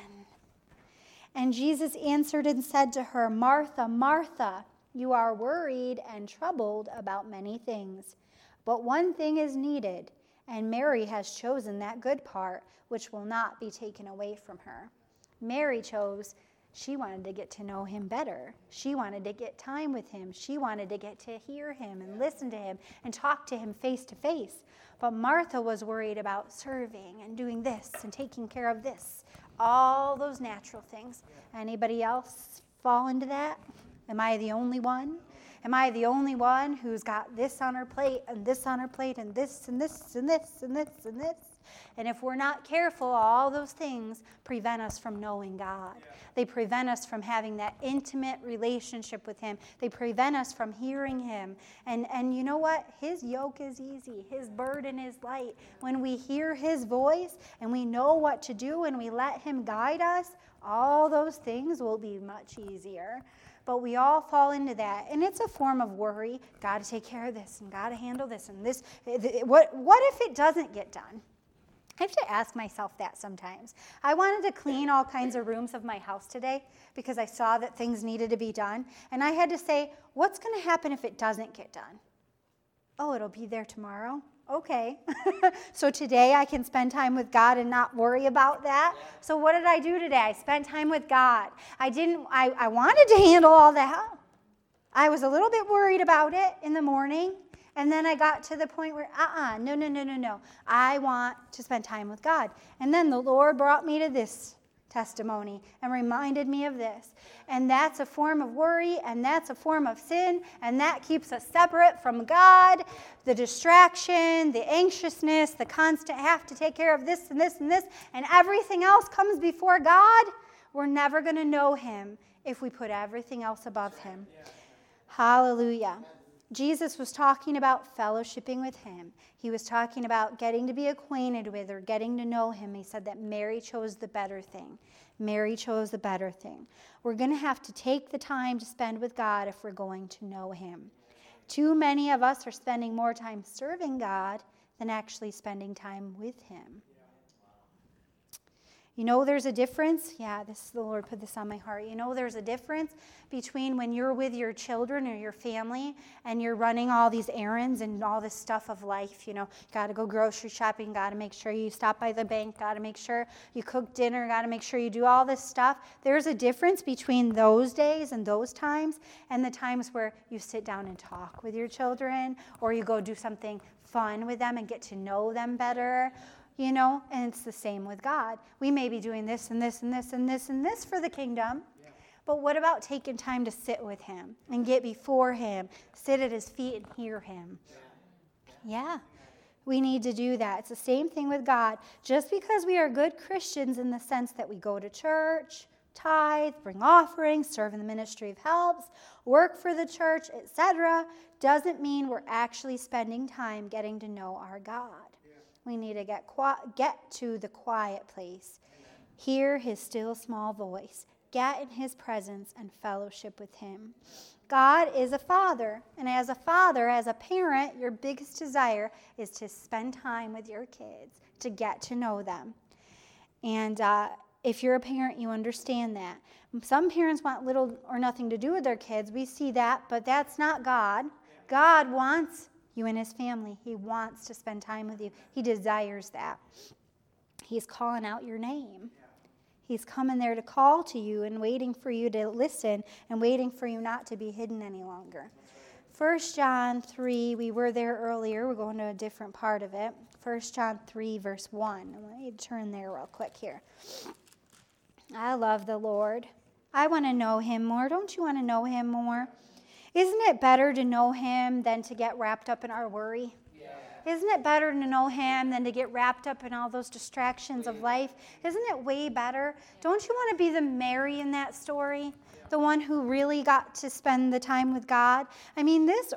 And Jesus answered and said to her, Martha, Martha, you are worried and troubled about many things. But one thing is needed, and Mary has chosen that good part, which will not be taken away from her. Mary chose. She wanted to get to know him better. She wanted to get time with him. She wanted to get to hear him and listen to him and talk to him face to face. But Martha was worried about serving and doing this and taking care of this. All those natural things. Anybody else fall into that? Am I the only one? Am I the only one who's got this on her plate and this on her plate and this and this and this and this and this? And if we're not careful, all those things prevent us from knowing God. Yeah. They prevent us from having that intimate relationship with him. They prevent us from hearing him. And you know what? His yoke is easy. His burden is light. When we hear his voice and we know what to do and we let him guide us, all those things will be much easier. But we all fall into that. And it's a form of worry. Got to take care of this and got to handle this and this. What if it doesn't get done? I have to ask myself that sometimes. I wanted to clean all kinds of rooms of my house today because I saw that things needed to be done. And I had to say, what's going to happen if it doesn't get done? Oh, it'll be there tomorrow? Okay. So today I can spend time with God and not worry about that. So what did I do today? I spent time with God. I wanted to handle all that. I was a little bit worried about it in the morning. And then I got to the point where, no. I want to spend time with God. And then the Lord brought me to this testimony and reminded me of this. And that's a form of worry, and that's a form of sin, and that keeps us separate from God. The distraction, the anxiousness, the constant have to take care of this and this and this, and everything else comes before God. We're never going to know him if we put everything else above him. Hallelujah. Jesus was talking about fellowshipping with him. He was talking about getting to be acquainted with or getting to know him. He said that Mary chose the better thing. Mary chose the better thing. We're going to have to take the time to spend with God if we're going to know him. Too many of us are spending more time serving God than actually spending time with him. You know there's a difference? Yeah, the Lord put this on my heart. You know there's a difference between when you're with your children or your family and you're running all these errands and all this stuff of life. You know, got to go grocery shopping, got to make sure you stop by the bank, got to make sure you cook dinner, got to make sure you do all this stuff. There's a difference between those days and those times and the times where you sit down and talk with your children or you go do something fun with them and get to know them better. You know, and it's the same with God. We may be doing this and this and this and this and this for the kingdom, but what about taking time to sit with him and get before him, sit at his feet and hear him? Yeah, we need to do that. It's the same thing with God. Just because we are good Christians in the sense that we go to church, tithe, bring offerings, serve in the ministry of helps, work for the church, etc., doesn't mean we're actually spending time getting to know our God. We need to get to the quiet place, hear his still small voice, get in his presence and fellowship with him. God is a father, and as a father, as a parent, your biggest desire is to spend time with your kids, to get to know them. And if you're a parent, you understand that. Some parents want little or nothing to do with their kids. We see that, but that's not God. God wants you and his family. He wants to spend time with you. He desires that. He's calling out your name. He's coming there to call to you and waiting for you to listen and waiting for you not to be hidden any longer. 1 John 3, we were there earlier. We're going to a different part of it. 1 John 3, verse 1. I want you to turn there real quick here. I love the Lord. I want to know him more. Don't you want to know him more? Isn't it better to know him than to get wrapped up in our worry? Isn't it better to know him than to get wrapped up in all those distractions of life? Isn't it way better? Don't you want to be the Mary in that story? The one who really got to spend the time with God? I mean, this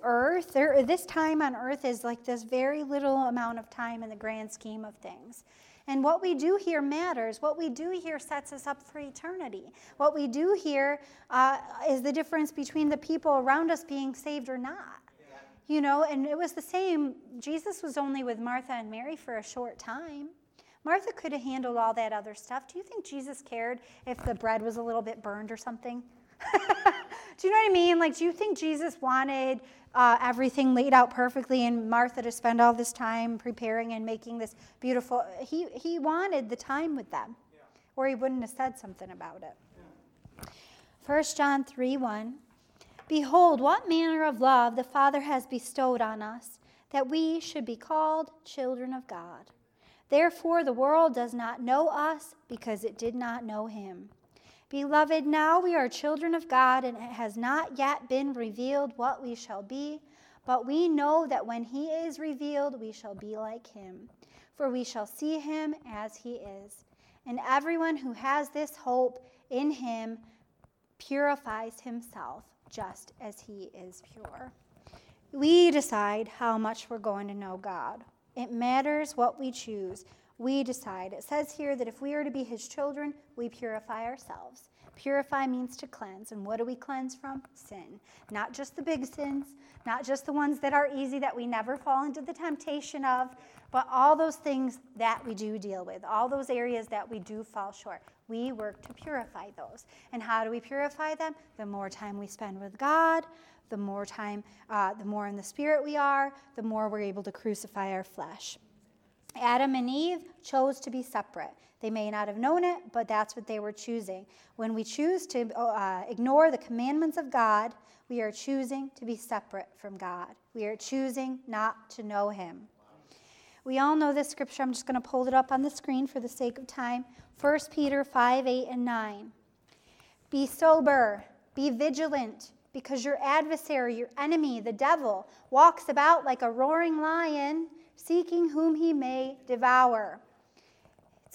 time on earth is like this very little amount of time in the grand scheme of things. And what we do here matters. What we do here sets us up for eternity. What we do here is the difference between the people around us being saved or not. You know, and it was the same. Jesus was only with Martha and Mary for a short time. Martha could have handled all that other stuff. Do you think Jesus cared if the bread was a little bit burned or something? Do you know what I mean? Like, do you think Jesus wanted everything laid out perfectly and Martha to spend all this time preparing and making this beautiful? He wanted the time with them, or he wouldn't have said something about it. 1 John 3:1. Behold, what manner of love the Father has bestowed on us, that we should be called children of God. Therefore the world does not know us, because it did not know him. Beloved, now we are children of God, and it has not yet been revealed what we shall be, but we know that when he is revealed, we shall be like him, for we shall see him as he is. And everyone who has this hope in him purifies himself, just as he is pure. We decide how much we're going to know God. It matters what we choose. We decide. It says here that if we are to be his children, we purify ourselves. Purify means to cleanse. And what do we cleanse from? Sin. Not just the big sins, not just the ones that are easy that we never fall into the temptation of, but all those things that we do deal with, all those areas that we do fall short. We work to purify those. And how do we purify them? The more time we spend with God, the more in the Spirit we are, the more we're able to crucify our flesh. Adam and Eve chose to be separate. They may not have known it, but that's what they were choosing. When we choose to ignore the commandments of God, we are choosing to be separate from God. We are choosing not to know him. We all know this scripture. I'm just going to pull it up on the screen for the sake of time. 1 Peter 5:8 and 9. Be sober, be vigilant, because your adversary, your enemy, the devil, walks about like a roaring lion, seeking whom he may devour. It's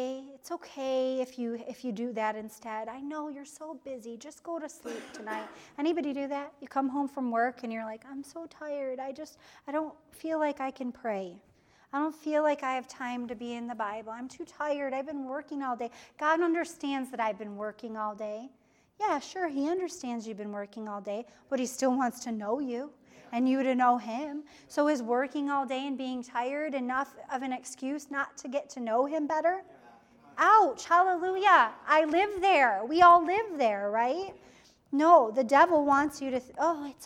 okay if you do that instead. I know you're so busy. Just go to sleep tonight. Anybody do that? You come home from work and you're like, I'm so tired. I don't feel like I can pray. I don't feel like I have time to be in the Bible. I'm too tired. I've been working all day. God understands that I've been working all day. Yeah, sure, he understands you've been working all day, but he still wants to know you and you to know him. So is working all day and being tired enough of an excuse not to get to know him better? Ouch, hallelujah. I live there. We all live there, right? No, the devil wants you to, it's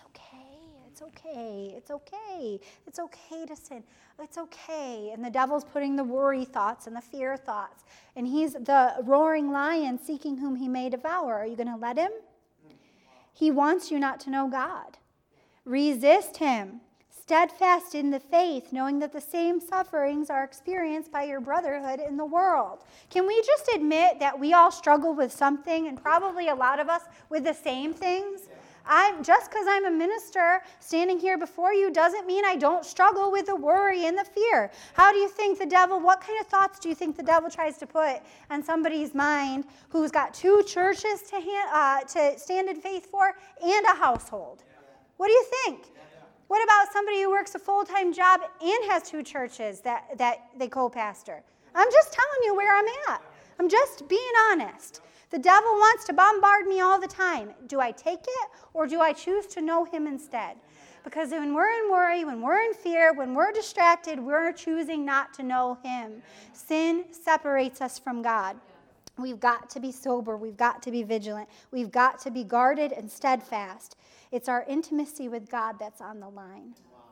okay to sin. It's okay. And the devil's putting the worry thoughts and the fear thoughts. And he's the roaring lion seeking whom he may devour. Are you going to let him? He wants you not to know God. Resist him, steadfast in the faith, knowing that the same sufferings are experienced by your brotherhood in the world. Can we just admit that we all struggle with something, and probably a lot of us with the same things? Just because I'm a minister standing here before you doesn't mean I don't struggle with the worry and the fear. How do you think what kind of thoughts do you think the devil tries to put on somebody's mind who's got 2 churches to stand in faith for and a household? What do you think? What about somebody who works a full-time job and has 2 churches that they co-pastor? I'm just telling you where I'm at. I'm just being honest. The devil wants to bombard me all the time. Do I take it, or do I choose to know him instead? Because when we're in worry, when we're in fear, when we're distracted, we're choosing not to know him. Sin separates us from God. We've got to be sober. We've got to be vigilant. We've got to be guarded and steadfast. It's our intimacy with God that's on the line.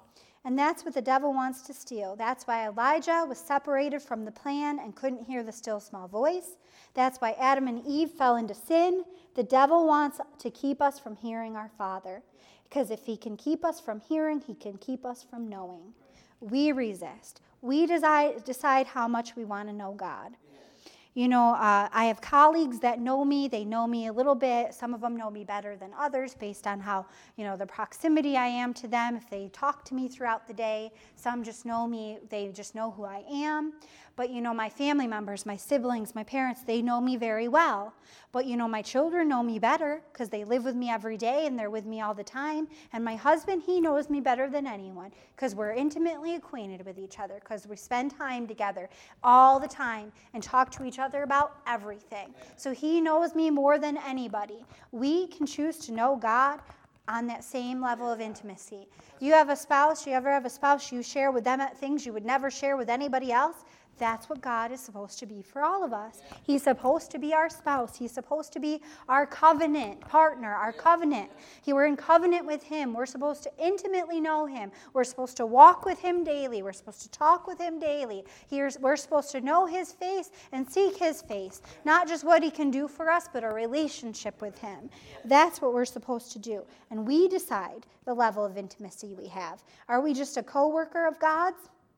And that's what the devil wants to steal. That's why Elijah was separated from the plan and couldn't hear the still small voice. That's why Adam and Eve fell into sin. The devil wants to keep us from hearing our Father. Because if he can keep us from hearing, he can keep us from knowing. We resist. We decide how much we want to know God. You know, I have colleagues that know me. They know me a little bit. Some of them know me better than others based on how, the proximity I am to them. If they talk to me throughout the day, some just know me. They just know who I am. But, my family members, my siblings, my parents, they know me very well. But, my children know me better because they live with me every day and they're with me all the time. And my husband, he knows me better than anyone because we're intimately acquainted with each other because we spend time together all the time and talk to each other about everything. So he knows me more than anybody. We can choose to know God on that same level of intimacy. You have a spouse, you ever have a spouse, you share with them things you would never share with anybody else? That's what God is supposed to be for all of us. He's supposed to be our spouse. He's supposed to be our covenant partner, our covenant. We're in covenant with him. We're supposed to intimately know him. We're supposed to walk with him daily. We're supposed to talk with him daily. We're supposed to know his face and seek his face. Not just what he can do for us, but a relationship with him. That's what we're supposed to do. And we decide the level of intimacy we have. Are we just a co-worker of God's?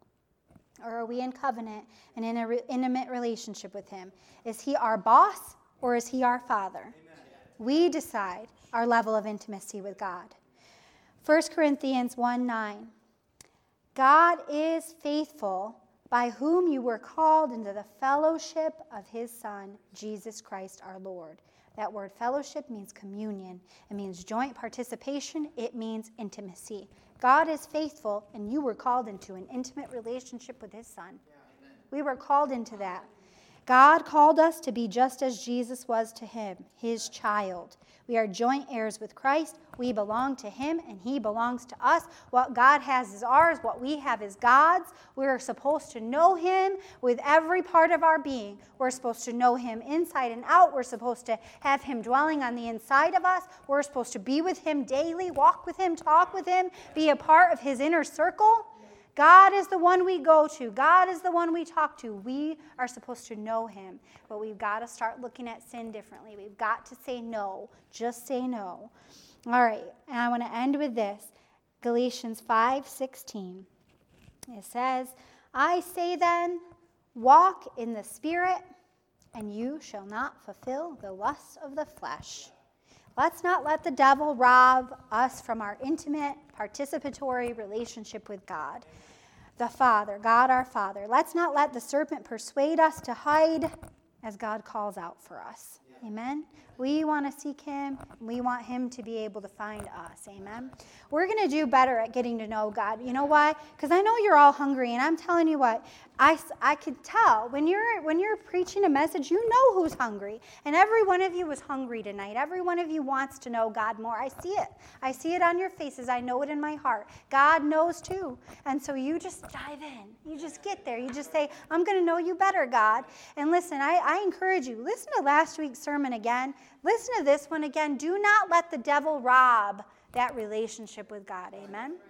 Or are we in covenant and in an intimate relationship with him? Is he our boss or is he our father? Amen. We decide our level of intimacy with God. 1 Corinthians 1:9. God is faithful, by whom you were called into the fellowship of his Son, Jesus Christ our Lord. That word fellowship means communion. It means joint participation. It means intimacy. God is faithful, and you were called into an intimate relationship with his Son. We were called into that. God called us to be just as Jesus was to him, his child. We are joint heirs with Christ. We belong to him, and he belongs to us. What God has is ours. What we have is God's. We are supposed to know him with every part of our being. We're supposed to know him inside and out. We're supposed to have him dwelling on the inside of us. We're supposed to be with him daily, walk with him, talk with him, be a part of his inner circle. God is the one we go to. God is the one we talk to. We are supposed to know him. But we've got to start looking at sin differently. We've got to say no. Just say no. All right, and I want to end with this. Galatians 5:16. It says, I say then, walk in the Spirit, and you shall not fulfill the lusts of the flesh. Let's not let the devil rob us from our intimate, participatory relationship with God, the Father, God our Father. Let's not let the serpent persuade us to hide as God calls out for us. Amen? We want to seek him. We want him to be able to find us. Amen? We're going to do better at getting to know God. You know why? Because I know you're all hungry, and I'm telling you what, I could tell when you're preaching a message, you know who's hungry. And every one of you is hungry tonight. Every one of you wants to know God more. I see it. I see it on your faces. I know it in my heart. God knows too. And so you just dive in. You just get there. You just say, I'm going to know you better, God. And listen, I encourage you, listen to last week's sermon again. Listen to this one again. Do not let the devil rob that relationship with God. Amen?